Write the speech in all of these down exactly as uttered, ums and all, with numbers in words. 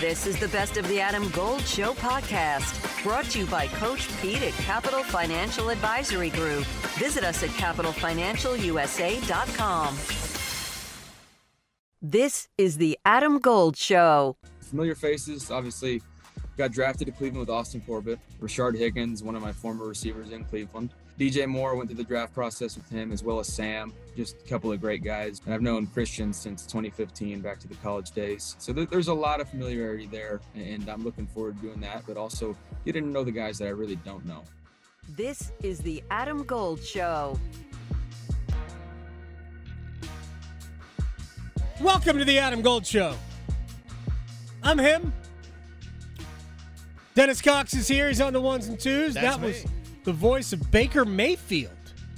This is the Best of the Adam Gold Show podcast, brought to you by Coach Pete at Capital Financial Advisory Group. Visit us at capital financial u s a dot com. This is the Adam Gold Show. Familiar faces, obviously. Got drafted to Cleveland with Austin Corbett. Rashard Higgins, one of my former receivers in Cleveland. D J Moore, went through the draft process with him, as well as Sam. Just a couple of great guys. And I've known Christian since twenty fifteen, back to the college days. So th- there's a lot of familiarity there, and I'm looking forward to doing that, but also getting to know the guys that I really don't know. This is the Adam Gold Show. Welcome to the Adam Gold Show. I'm him. Dennis Cox is here. He's on the ones and twos. That's that me. was the voice of Baker Mayfield.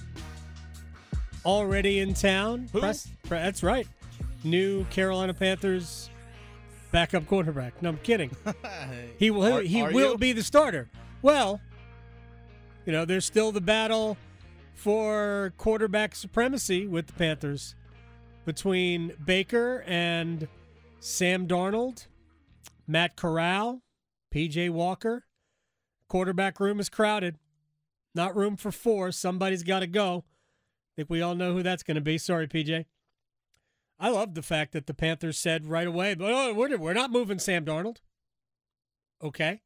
Already in town. Who? Press, pre- that's right. New Carolina Panthers backup quarterback. No, I'm kidding. He will Are- he are will you? be the starter. Well, you know, there's still the battle for quarterback supremacy with the Panthers between Baker and Sam Darnold, Matt Corral, P J Walker. Quarterback room is crowded. Not room for four. Somebody's got to go. I think we all know who that's going to be. Sorry, P J. I love the fact that the Panthers said right away, but oh, we're, we're not moving Sam Darnold. Okay.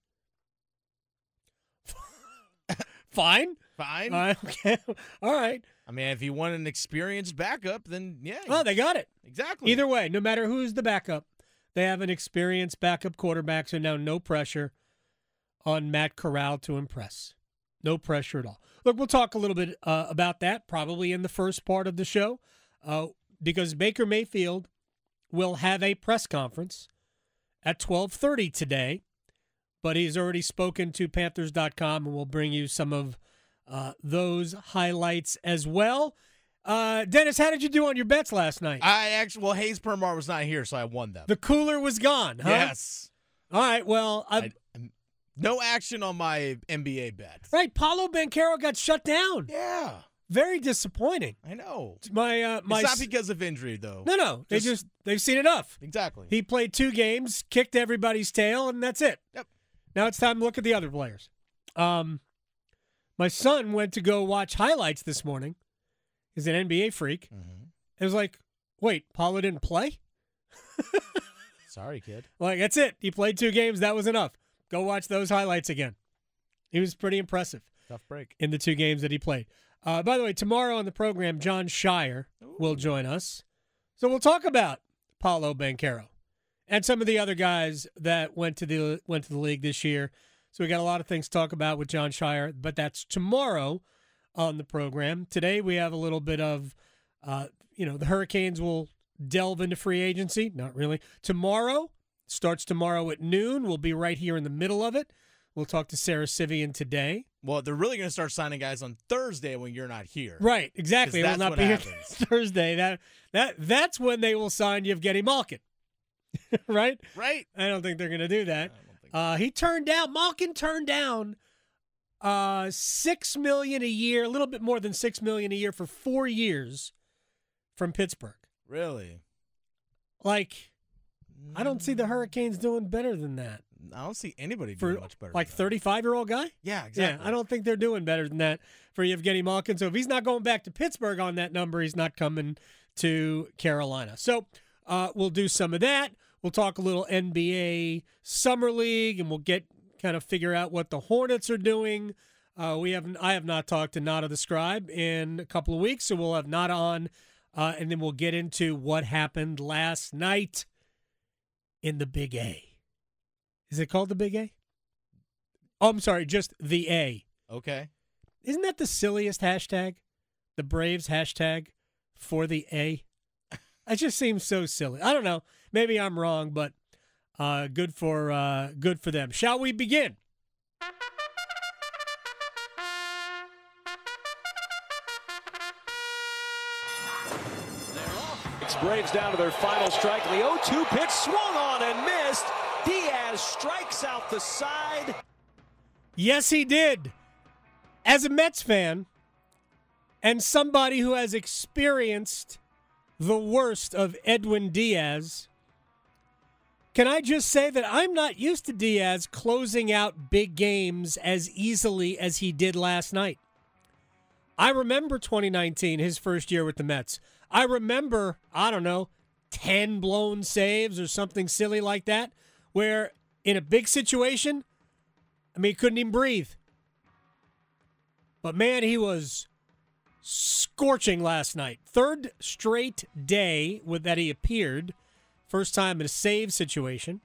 Fine. Fine. Uh, okay. All right. I mean, if you want an experienced backup, then yeah. Oh, they got it. exactly. Either way, no matter who's the backup, they have an experienced backup quarterback, so now no pressure on Matt Corral to impress. No pressure at all. Look, we'll talk a little bit uh, about that probably in the first part of the show uh, because Baker Mayfield will have a press conference at twelve thirty today, but he's already spoken to Panthers dot com, and we'll bring you some of uh, those highlights as well. Uh, Dennis, how did you do on your bets last night? I actually, well, Hayes Permar was not here, so I won them. The cooler was gone, huh? Yes. All right, well, I, I, no action on my N B A bet. right, Paulo Banchero got shut down. Yeah. Very disappointing. I know. My uh, my it's not because of injury, though. no, no, they Just- just they've seen enough. Exactly. He played two games, kicked everybody's tail, and that's it. Yep. Now it's time to look at the other players. Um, my son went to go watch highlights this morning. He's an N B A freak. Mhm. It was like, wait, Paulo didn't play? Sorry, kid. Like, that's it. He played two games. That was enough. Go watch those highlights again. He was pretty impressive Tough break. in the two games that he played. Uh, by the way, tomorrow on the program, John Shire will join us. So we'll talk about Paulo Banchero and some of the other guys that went to the went to the league this year. So we got a lot of things to talk about with John Shire, but that's tomorrow on the program. Today we have a little bit of, uh, you know, the Hurricanes will delve into free agency. Not really. Tomorrow, starts tomorrow at noon. We'll be right here in the middle of it. We'll talk to Sarah Sivian today. Well, they're really going to start signing guys on Thursday when you're not here. Right, exactly. It 'Cause will not that's be what here happens. Thursday. That that that's when they will sign Yevgeny Malkin. Right? Right? I don't think they're going to do I that. don't think Uh, he turned down. Malkin turned down uh, six million a year, a little bit more than six million a year for four years from Pittsburgh. Really? Like, I don't see the Hurricanes doing better than that I don't see anybody for doing much better. like than that. thirty-five-year-old guy. Yeah, exactly. Yeah, I don't think they're doing better than that for Yevgeny Malkin. So if he's not going back to Pittsburgh on that number, he's not coming to Carolina. So uh, we'll do some of that. We'll talk a little N B A Summer League, and we'll get kind of figure out what the Hornets are doing. Uh, we have I have not talked to Nada the Scribe in a couple of weeks, so we'll have Nada on, uh, and then we'll get into what happened last night in the Big A. Is it called the Big A? Oh, I'm sorry, just the A. Okay. Isn't that the silliest hashtag? The Braves hashtag for the A? It just seems so silly. I don't know. Maybe I'm wrong, but uh, good for uh, good for them. Shall we begin? Braves down to their final strike. The oh two pitch swung on and missed. Diaz strikes out the side. Yes, he did. As a Mets fan and somebody who has experienced the worst of Edwin Diaz, Can I just say that I'm not used to Diaz closing out big games as easily as he did last night. I remember twenty nineteen, his first year with the Mets. I remember, I don't know, ten blown saves or something silly like that, where in a big situation, I mean, he couldn't even breathe. But man, he was scorching last night. Third straight day with that he appeared. First time in a save situation.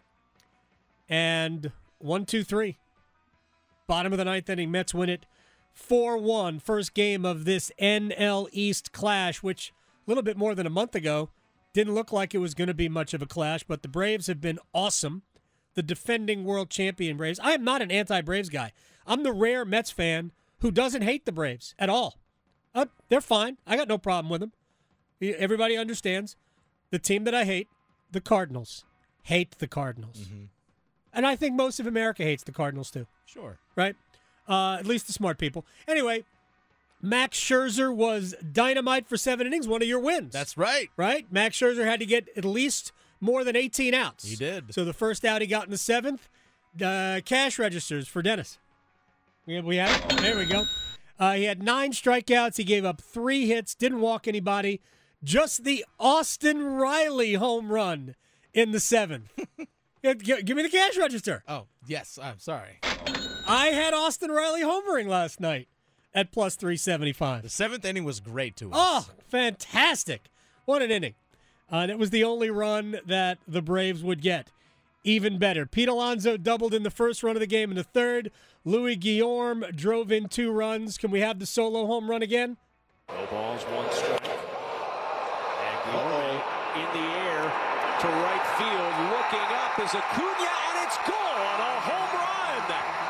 And one, two, three. Bottom of the ninth inning, Mets win it four one. First game of this N L East clash, which a little bit more than a month ago didn't look like it was going to be much of a clash, but the Braves have been awesome. The defending world champion Braves. I am not an anti-Braves guy. I'm the rare Mets fan who doesn't hate the Braves at all. Uh, they're fine. I got no problem with them. Everybody understands. The team that I hate, the Cardinals. Hate the Cardinals. Mm-hmm. And I think most of America hates the Cardinals too. Sure. Right? Uh, at least the smart people. Anyway, Max Scherzer was dynamite for seven innings, one of your wins. That's right. Right? Max Scherzer had to get at least more than eighteen outs. He did. So the first out he got in the seventh, uh, cash registers for Dennis. We have, we have it? There we go. Uh, he had nine strikeouts. He gave up three hits, didn't walk anybody. Just the Austin Riley home run in the seventh. Give me the cash register. Oh, yes. I'm sorry. I had Austin Riley homering last night at plus three seventy-five. The seventh inning was great to us. Oh, fantastic. What an inning. Uh, and it was the only run that the Braves would get. Even better. Pete Alonso doubled in the first run of the game in the third. Louis Guillaume drove in two runs. Can we have the solo home run again? No balls, one strike. And Guillaume in the air to right field. Looking up is Acuna, and it's gone. A home run.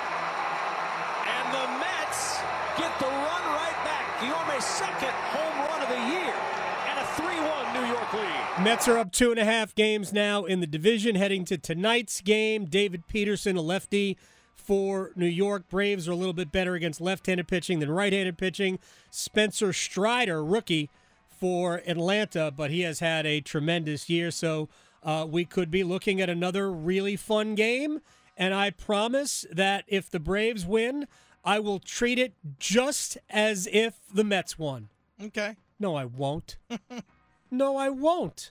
And the Mets get the run right back. Guillaume's second home run of the year. And a three one New York lead. Mets are up two and a half games now in the division, heading to tonight's game. David Peterson, a lefty for New York. Braves are a little bit better against left-handed pitching than right-handed pitching. Spencer Strider, rookie for Atlanta, but he has had a tremendous year, so uh, we could be looking at another really fun game, and I promise that if the Braves win, I will treat it just as if the Mets won. Okay. No, I won't. No, I won't.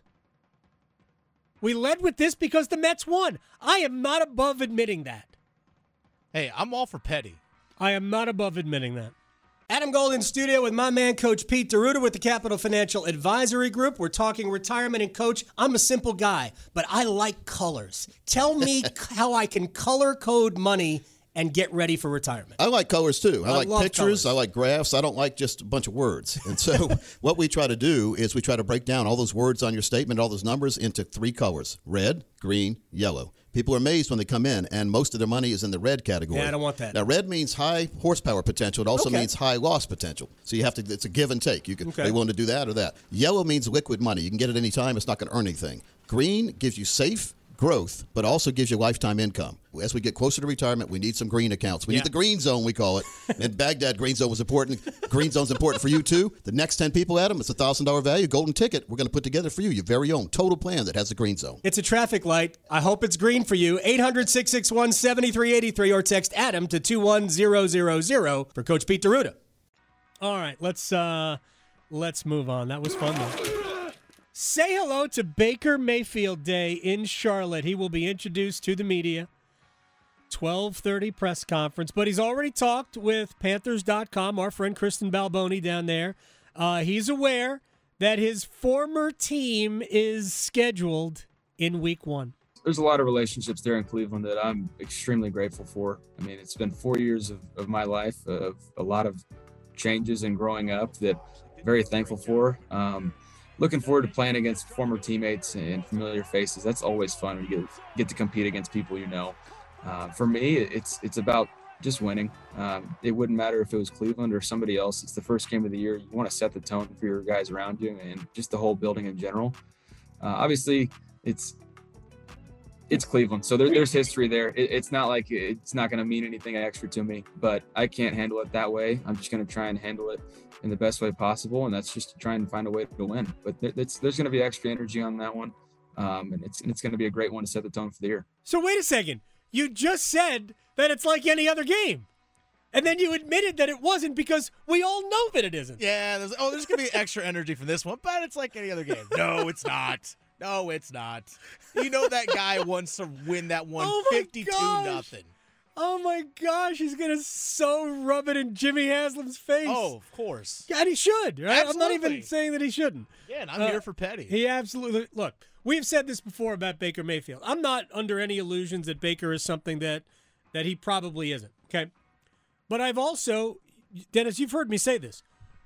We led with this because the Mets won. I am not above admitting that. Hey, I'm all for petty. I am not above admitting that. Adam Gold in studio with my man, Coach Pete D'Arruda with the Capital Financial Advisory Group. We're talking retirement. And, Coach, I'm a simple guy, but I like colors. Tell me how I can color code money and get ready for retirement. I like colors, too. I, I like love pictures. colors. I like graphs. I don't like just a bunch of words. And so what we try to do is we try to break down all those words on your statement, all those numbers into three colors: red, green, yellow. People are amazed when they come in, and most of their money is in the red category. Yeah, I don't want that. Now, red means high horsepower potential. It also Okay. means high loss potential. So you have to, it's a give and take. You can Okay. be willing to do that or that. Yellow means liquid money. You can get it any time. It's not going to earn anything. Green gives you safe growth, but also gives you lifetime income. As we get closer to retirement, we need some green accounts. We Yeah. need the green zone, we call it. In Baghdad, green zone was important. Green zone's important for you, too. The next ten people, Adam, it's a one thousand dollars value, golden ticket. We're going to put together for you your very own total plan that has the green zone. It's a traffic light. I hope it's green for you. eight hundred, six six one, seven three eight three or text Adam to two one zero zero zero for Coach Pete D'Arruda. All right, let's uh, let's move on. That was fun, though. Say hello to Baker Mayfield Day in Charlotte. He will be introduced to the media. twelve thirty press conference. But he's already talked with Panthers dot com, our friend Kristen Balboni down there. Uh, he's aware that his former team is scheduled in week one. There's a lot of relationships there in Cleveland that I'm extremely grateful for. I mean, it's been four years of, of my life, of a lot of changes and growing up that I'm very thankful for. Um, looking forward to playing against former teammates and familiar faces. That's always fun when you get, get to compete against people you know. Uh, for me, it's it's about just winning. Um, it wouldn't matter if it was Cleveland or somebody else. It's the first game of the year. You want to set the tone for your guys around you and just the whole building in general. Uh, obviously, it's it's Cleveland, so there, there's history there. It, it's not like it's not going to mean anything extra to me, but I can't handle it that way. I'm just going to try and handle it in the best way possible, and that's just to try and find a way to win. But th- there's going to be extra energy on that one. Um, and it's and it's going to be a great one to set the tone for the year. So wait a second. You just said that it's like any other game. And then you admitted that it wasn't because we all know that it isn't. Yeah, there's, oh, there's going to be extra energy from this one, but it's like any other game. No, it's not. No, it's not. You know that guy wants to win that one Oh my fifty-two nothing. Oh my gosh, he's gonna so rub it in Jimmy Haslam's face. Oh, of course. God, he should, right? I'm not Absolutely. even saying that he shouldn't. Yeah, and I'm Uh, here for Petty. He absolutely look. We've said this before about Baker Mayfield. I'm not under any illusions that Baker is something that that he probably isn't. Okay, but I've also, Dennis, you've heard me say this.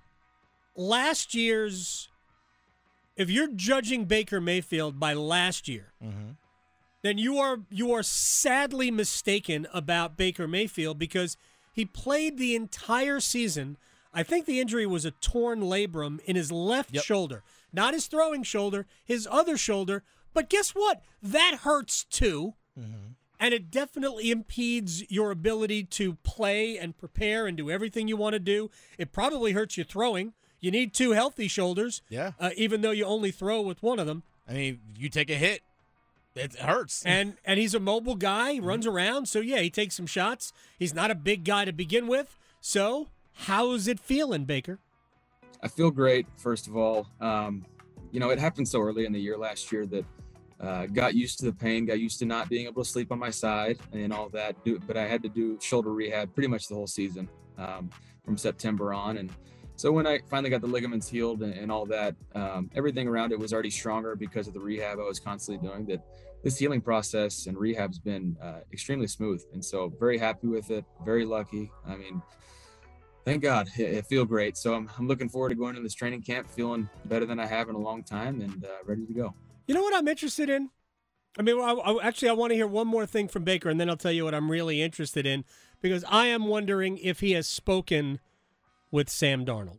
Last year's, if you're judging Baker Mayfield by last year, Mm-hmm. then you are you are sadly mistaken about Baker Mayfield because he played the entire season. I think the injury was a torn labrum in his left Yep. shoulder, not his throwing shoulder, his other shoulder. But guess what? That hurts too. Mm-hmm. And it definitely impedes your ability to play and prepare and do everything you want to do. It probably hurts you throwing. You need two healthy shoulders, Yeah. uh, even though you only throw with one of them. I mean, you take a hit, it hurts. And and he's a mobile guy, he runs around. So, yeah, he takes some shots. He's not a big guy to begin with. So, how's it feeling, Baker? I feel great, first of all. Um, you know, it happened so early in the year last year that uh, got used to the pain, got used to not being able to sleep on my side and all that. Do, but I had to do shoulder rehab pretty much the whole season um, from September on. And so when I finally got the ligaments healed and, and all that, um, everything around it was already stronger because of the rehab I was constantly doing. That this healing process and rehab's been uh, extremely smooth. And so very happy with it, very lucky. I mean, thank God, it, it feels great. So I'm, I'm looking forward to going to this training camp, feeling better than I have in a long time and uh, ready to go. You know what I'm interested in? I mean, I, I, actually, I want to hear one more thing from Baker, and then I'll tell you what I'm really interested in, because I am wondering if he has spoken with Sam Darnold.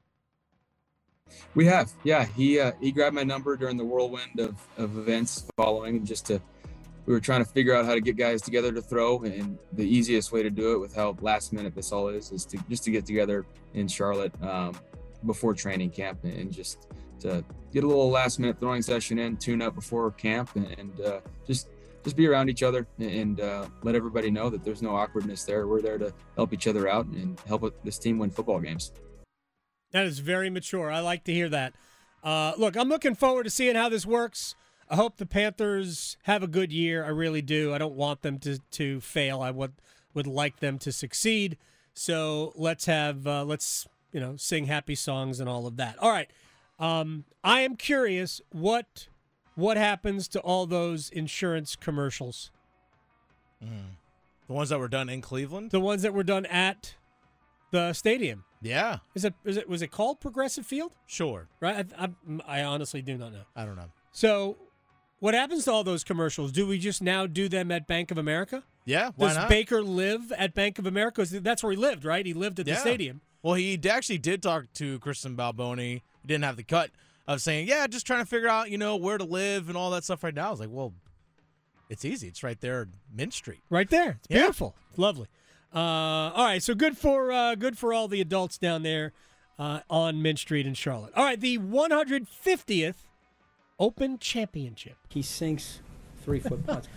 We have, yeah. He uh, he grabbed my number during the whirlwind of, of events following, and just to we were trying to figure out how to get guys together to throw, and the easiest way to do it with how last minute this all is is to just to get together in Charlotte um, before training camp and just to get a little last minute throwing session in, tune up before camp, and, and uh, just just be around each other and uh, let everybody know that there's no awkwardness there. We're there to help each other out and help this team win football games. That is very mature. I like to hear that. Uh, look, I'm looking forward to seeing how this works. I hope the Panthers have a good year. I really do. I don't want them to, to fail. I would would like them to succeed. So let's have uh, let's you know sing happy songs and all of that. All right. Um, I am curious what what happens to all those insurance commercials. Mm. The ones that were done in Cleveland? The ones that were done at the stadium. Yeah. Is it is it was it called Progressive Field? Sure. Right. I, I, I honestly do not know. I don't know. So, what happens to all those commercials? Do we just now do them at Bank of America? Yeah, why Does not? Baker live at Bank of America? 'Cause that's where he lived, right? He lived at Yeah. the stadium. Well, he d- actually did talk to Kristen Balboni. He didn't have the cut of saying, yeah, just trying to figure out, you know, where to live and all that stuff right now. I was like, well, it's easy. It's right there, Mint Street. Right there. It's Yeah. beautiful. It's lovely. Uh, all right, so good for uh, good for all the adults down there uh, on Mint Street in Charlotte. All right, the one hundred fiftieth Open Championship. He sinks three-foot putts.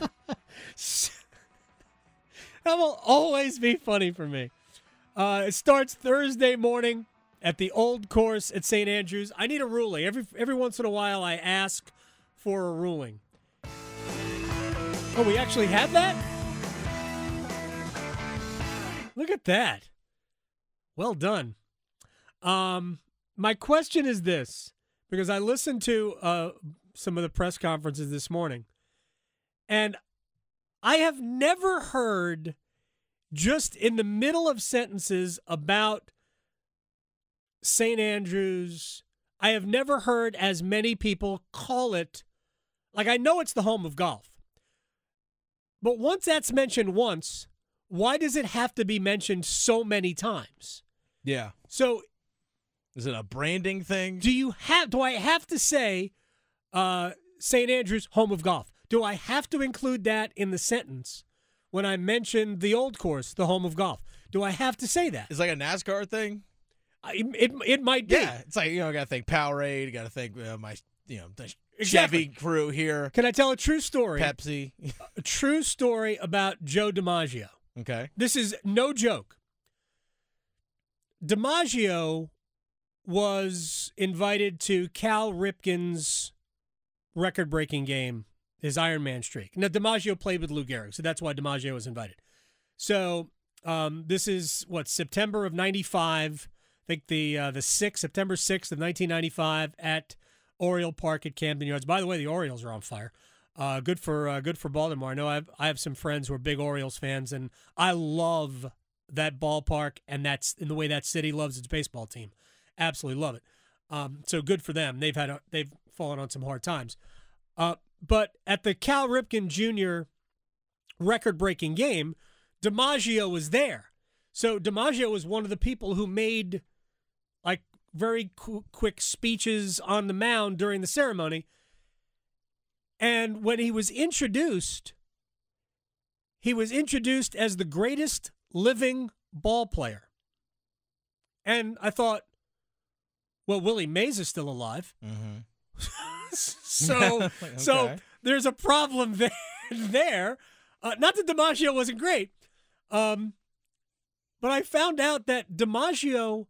That will always be funny for me. Uh, it starts Thursday morning at the Old Course at Saint Andrews. I need a ruling. Every every once in a while, I ask for a ruling. Oh, we actually have that? Look at that. Well done. Um, my question is this, because I listened to uh, some of the press conferences this morning, and I have never heard just in the middle of sentences about Saint Andrews, I have never heard as many people call it, like I know it's the home of golf, but once that's mentioned once, why does it have to be mentioned so many times? Yeah. So Is it a branding thing? do you have, do I have to say uh, Saint Andrews, home of golf? Do I have to include that in the sentence when I mention the Old Course, the home of golf? Do I have to say that? It's like a NASCAR thing? I, it, it might be. Yeah. It's like, you know, I got to think Powerade. You got to think uh, my, you know, the Exactly. Chevy crew here. Can I tell a true story? Pepsi. A true story about Joe DiMaggio. Okay. This is no joke. DiMaggio was invited to Cal Ripken's record-breaking game, his Ironman streak. Now, DiMaggio played with Lou Gehrig, so that's why DiMaggio was invited. So um, this is, what, September of ninety-five. I think the uh, the sixth, September sixth of nineteen ninety-five at Oriole Park at Camden Yards. By the way, the Orioles are on fire. Uh, good for uh, good for Baltimore. I know I have, I have some friends who are big Orioles fans, and I love that ballpark and that's in the way that city loves its baseball team. Absolutely love it. Um, so good for them. They've had a, they've fallen on some hard times. Uh, but at the Cal Ripken Junior record-breaking game, DiMaggio was there. So DiMaggio was one of the people who made like very qu- quick speeches on the mound during the ceremony. And when he was introduced, he was introduced as the greatest living ball player. And I thought, well, Willie Mays is still alive. Mm-hmm. so, okay. so there's a problem there. there. Uh, not that DiMaggio wasn't great, um, but I found out that DiMaggio,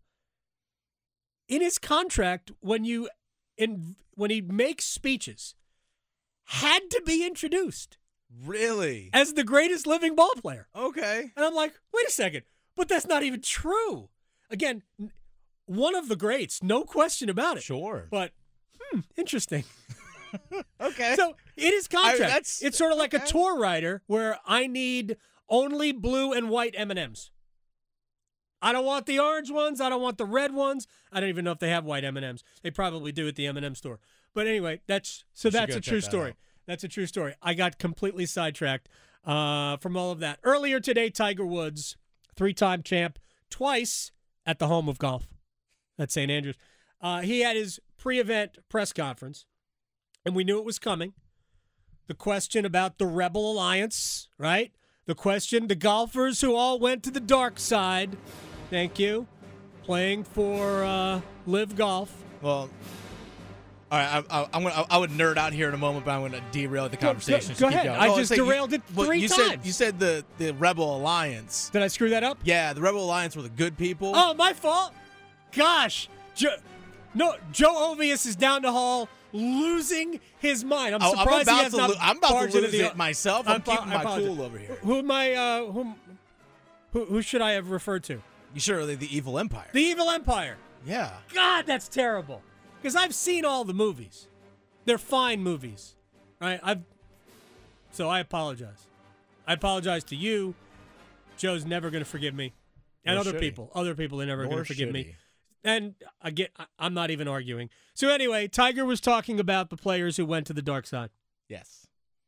in his contract, when you in when he makes speeches, had to be introduced. Really? As the greatest living ball player. Okay. And I'm like, wait a second, but that's not even true. Again, one of the greats, no question about it. Sure. But, hmm, interesting. Okay. So, in his contract, I, that's, it's sort of like okay. a tour writer where I need only blue and white M and M's. I don't want the orange ones. I don't want the red ones. I don't even know if they have white M and M's. They probably do at the M and M store. But anyway, that's so You should that's go a true check that story. out. That's a true story. I got completely sidetracked uh, from all of that. Earlier today, Tiger Woods, three-time champ, twice at the home of golf at Saint Andrews. Uh, he had his pre-event press conference, and we knew it was coming. The question about the Rebel Alliance, right? The question, the golfers who all went to the dark side, thank you, playing for uh, Live Golf. Well, all right, I, I, I'm gonna. I would nerd out here in a moment, but I'm going to derail the Go- conversation. go- so go keep ahead. going. I Oh, just it's like derailed it well, three you times. Said, you said the, the Rebel Alliance. Did I screw that up? Yeah, the Rebel Alliance were the good people. Oh, my fault. Gosh, jo- no, Joe Ovius is down the hall losing his mind. I'm Oh, I'm surprised about he has to not lo- I'm about to barged into lose the- it myself. I'm apo- keeping I my apologize. cool over here. Who am I? Uh, whom, who, who should I have referred to? You sure the, the Evil Empire? The Evil Empire. yeah. God, that's terrible. Because I've seen all the movies. They're fine movies, right? I've so I apologize. I apologize to you. Joe's never going to forgive me, and Nor other should he. people. Other people are never going Nor to forgive should me. he. And I get. I- I'm not even arguing. So anyway, Tiger was talking about the players who went to the dark side. Yes.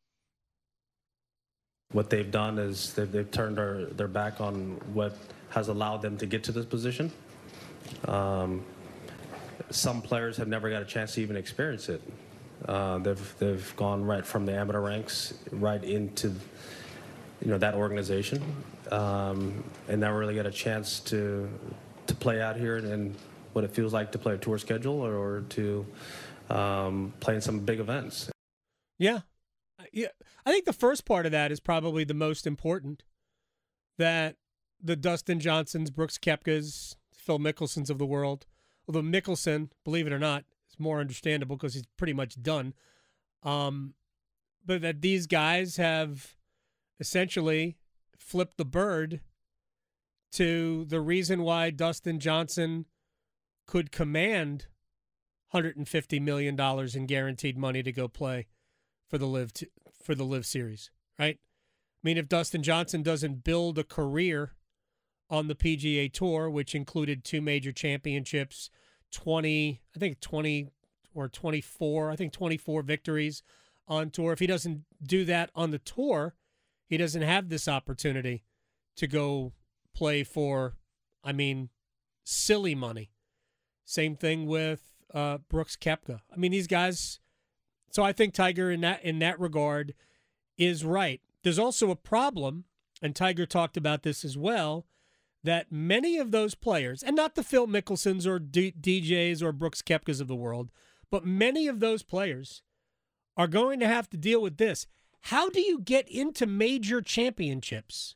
What they've done is they've, they've turned their, their back on what has allowed them to get to this position. Um, some players have never got a chance to even experience it. Uh, they've they've gone right from the amateur ranks right into, you know, that organization, um, and never really got a chance to to play out here and, and what it feels like to play a tour schedule or, or to um, play in some big events. Yeah. Yeah. I think the first part of that is probably the most important. That the Dustin Johnsons, Brooks Koepkas, Phil Mickelsons of the world, although Mickelson, believe it or not, is more understandable because he's pretty much done. Um, but that these guys have essentially flipped the bird to the reason why Dustin Johnson could command one hundred fifty million dollars in guaranteed money to go play for the Live t- for the Live Series, right? I mean, if Dustin Johnson doesn't build a career on the P G A Tour, which included two major championships, twenty, I think twenty or twenty-four, I think twenty-four victories on tour. If he doesn't do that on the tour, he doesn't have this opportunity to go play for, I mean, silly money. Same thing with uh, Brooks Koepka. I mean, these guys. So I think Tiger in that in that regard is right. There's also a problem, and Tiger talked about this as well, that many of those players, and not the Phil Mickelsons or D- DJs or Brooks Koepkas of the world, but many of those players are going to have to deal with this. How do you get into major championships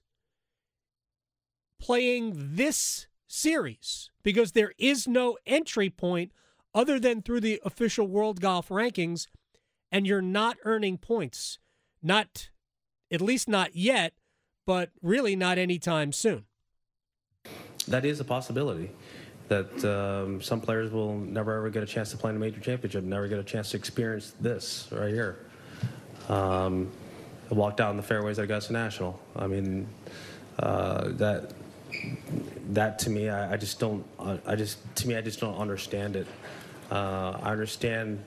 playing this series? Because there is no entry point other than through the official World Golf Rankings, and you're not earning points. Not, at least not yet, but really not anytime soon. That is a possibility. That um, some players will never ever get a chance to play in a major championship, never get a chance to experience this right here. Um, walk down the fairways at Augusta National. I mean, uh, that that to me, I, I just don't. I just to me, I just don't understand it. Uh, I understand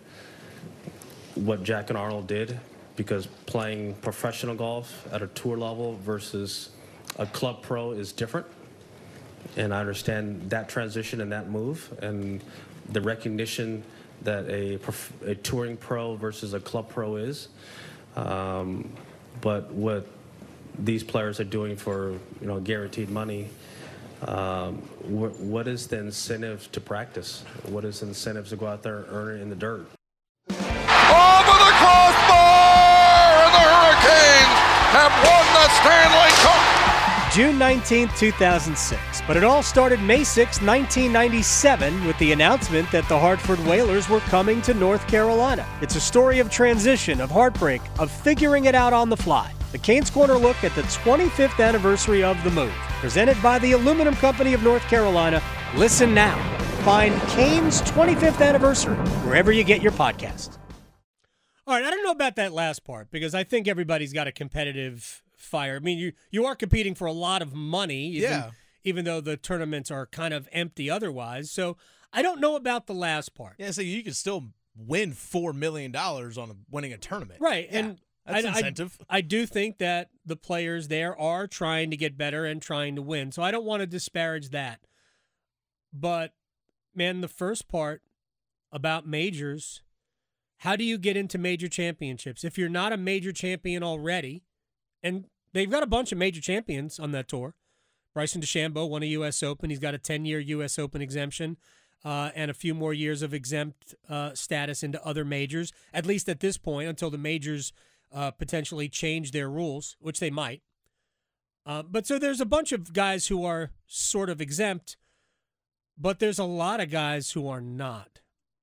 what Jack and Arnold did, because playing professional golf at a tour level versus a club pro is different. And I understand that transition and that move and the recognition that a, a touring pro versus a club pro is. Um, but what these players are doing for, you know, guaranteed money, um, wh what is the incentive to practice? What is the incentive to go out there and earn it in the dirt? Over the crossbar, and the Hurricanes have won the Stanley Cup. June nineteenth, two thousand six. But it all started May sixth, nineteen ninety-seven, with the announcement that the Hartford Whalers were coming to North Carolina. It's a story of transition, of heartbreak, of figuring it out on the fly. The Canes Corner look at the twenty-fifth anniversary of the move. Presented by the Aluminum Company of North Carolina. Listen now. Find Canes twenty-fifth Anniversary wherever you get your podcast. All right, I don't know about that last part, because I think everybody's got a competitive fire. I mean, you you are competing for a lot of money, even, Yeah. even though the tournaments are kind of empty otherwise. So I don't know about the last part. Yeah, so you can still win four million dollars on a, winning a tournament. Right, Yeah, and that's I, incentive. I, I do think that the players there are trying to get better and trying to win. So I don't want to disparage that. But, man, the first part about majors, how do you get into major championships? If you're not a major champion already, and they've got a bunch of major champions on that tour. Bryson DeChambeau won a U S Open. He's got a ten-year U S Open exemption uh, and a few more years of exempt uh, status into other majors, at least at this point, until the majors uh, potentially change their rules, which they might. Uh, but so there's a bunch of guys who are sort of exempt, but there's a lot of guys who are not.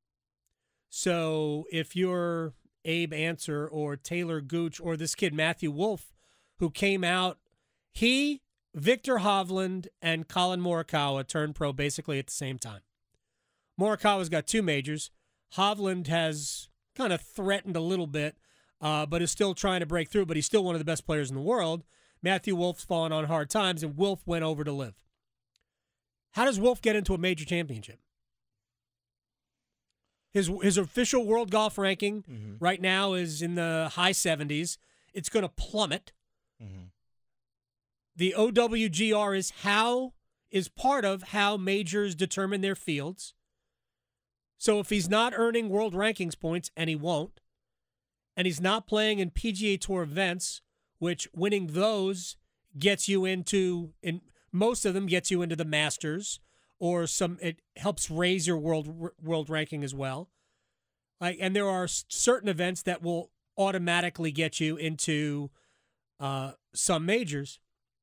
So if you're Abe Answer or Taylor Gooch or this kid Matthew Wolff, who came out, he, Victor Hovland, and Colin Morikawa turned pro basically at the same time. Morikawa's got two majors. Hovland has kind of threatened a little bit, uh, but is still trying to break through, but he's still one of the best players in the world. Matthew Wolff's fallen on hard times, and Wolff went over to live. How does Wolff get into a major championship? His his official world golf ranking mm-hmm. right now is in the high seventies. It's going to plummet. Mm-hmm. The O W G R is how is part of how majors determine their fields. So if he's not earning world rankings points, and he won't, and he's not playing in P G A Tour events, which winning those gets you into, in most of them gets you into the Masters, or some it helps raise your world world ranking as well. Like, and there are certain events that will automatically get you into uh, some majors.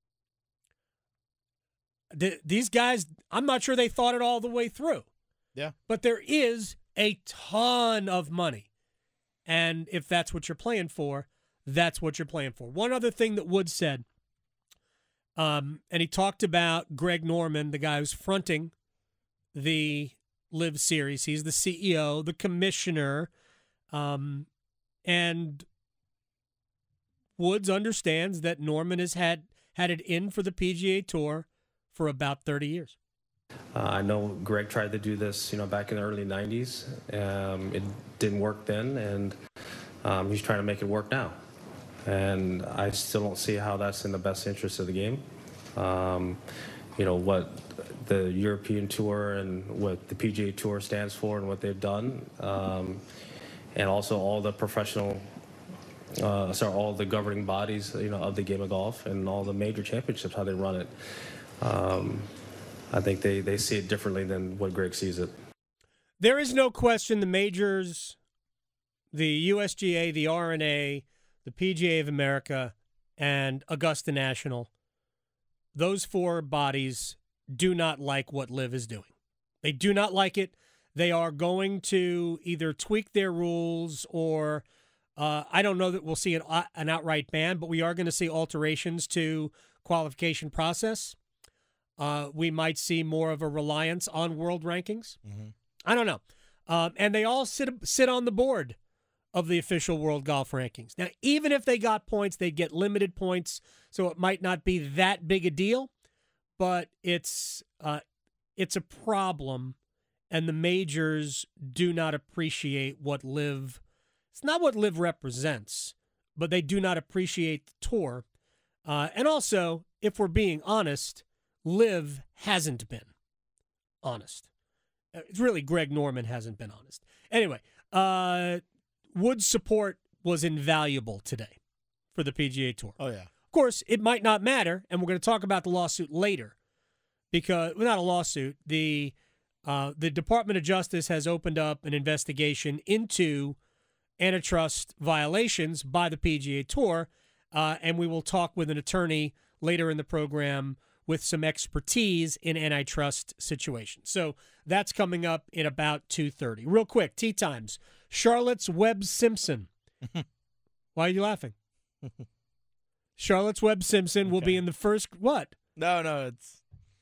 The, these guys, I'm not sure they thought it all the way through. Yeah. But there is a ton of money. And if that's what you're playing for, that's what you're playing for. One other thing that Wood said, um, and he talked about Greg Norman, the guy who's fronting the Live Series. He's the C E O, the commissioner, um, and Woods understands that Norman has had, had it in for the P G A Tour for about thirty years. Uh, I know Greg tried to do this, you know, back in the early nineties. Um, it didn't work then, and um, he's trying to make it work now. And I still don't see how that's in the best interest of the game. Um, you know, what the European Tour and what the P G A Tour stands for and what they've done, um, and also all the professional, uh, sorry, all the governing bodies, you know, of the game of golf and all the major championships, how they run it. Um, I think they, they see it differently than what Greg sees it. There is no question the majors, the U S G A, the R N A, the P G A of America, and Augusta National, those four bodies do not like what LIV is doing. They do not like it. They are going to either tweak their rules or uh, I don't know that we'll see an, an outright ban, but we are going to see alterations to qualification process. Uh, we might see more of a reliance on world rankings. Mm-hmm. I don't know. Um, and they all sit sit on the board of the official World Golf Rankings. Now, even if they got points, they'd get limited points, so it might not be that big a deal, but it's uh, it's a problem, and the majors do not appreciate what LIV, it's not what LIV represents, but they do not appreciate the tour. Uh, and also, if we're being honest, LIV hasn't been honest. It's really Greg Norman hasn't been honest. Anyway, uh, Wood's support was invaluable today for the P G A Tour. Oh, yeah. Of course, it might not matter, and we're going to talk about the lawsuit later. Because, well, not a lawsuit, the uh, the Department of Justice has opened up an investigation into antitrust violations by the P G A Tour, uh, and we will talk with an attorney later in the program with some expertise in antitrust situations. So that's coming up in about two thirty. Real quick, Tee Times. Charlotte's Webb Simpson. Why are you laughing? Charlotte's Webb Simpson okay. will be in the first, what? No, no, it's...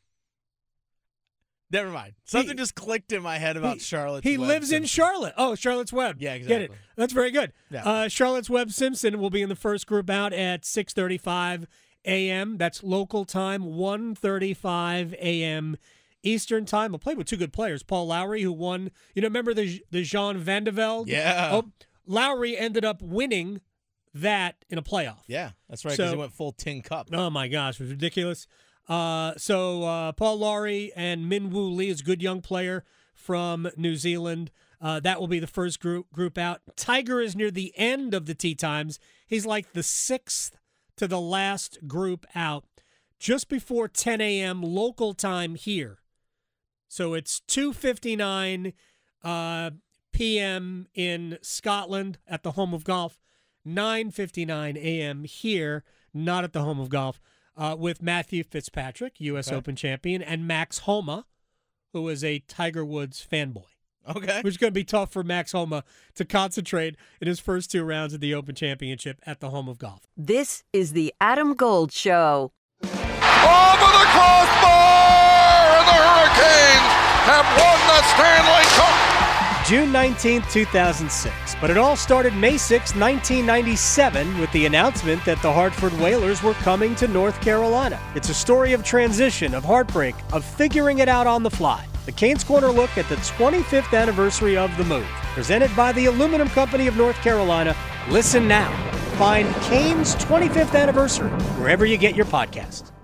Never mind. Something he, just clicked in my head about he, Charlotte's He Webb lives Simpson. in Charlotte. Oh, Charlotte's Webb. Yeah, exactly. Get it. That's very good. Yeah. Uh, Charlotte's Webb Simpson will be in the first group out at six thirty-five a.m. That's local time, one thirty-five a.m. Eastern time. We'll play with two good players. Paul Lowry, who won, you know, remember the the Jean Van de Velde? Yeah. Oh, Lowry ended up winning that in a playoff. Yeah, that's right, because so, he went full tin cup. Oh, my gosh, it was ridiculous. Uh, so uh, Paul Lowry and Min Woo Lee is a good young player from New Zealand. Uh, that will be the first group group out. Tiger is near the end of the tee times. He's like the sixth to the last group out, just before ten a.m. local time here. So it's two fifty-nine uh, p.m. in Scotland at the Home of Golf, nine fifty-nine a.m. here, not at the Home of Golf, uh, with Matthew Fitzpatrick, U S Okay. Open champion, and Max Homa, who is a Tiger Woods fanboy. Okay. Which is going to be tough for Max Homa to concentrate in his first two rounds of the Open Championship at the Home of Golf. This is the Adam Gold Show. Over the crossbar, and the Hurricanes have won the Stanley Cup. June nineteenth, two thousand six. But it all started May sixth, nineteen ninety-seven, with the announcement that the Hartford Whalers were coming to North Carolina. It's a story of transition, of heartbreak, of figuring it out on the fly. The Canes Corner look at the twenty-fifth anniversary of the move. Presented by the Aluminum Company of North Carolina. Listen now. Find Canes' twenty-fifth anniversary wherever you get your podcasts.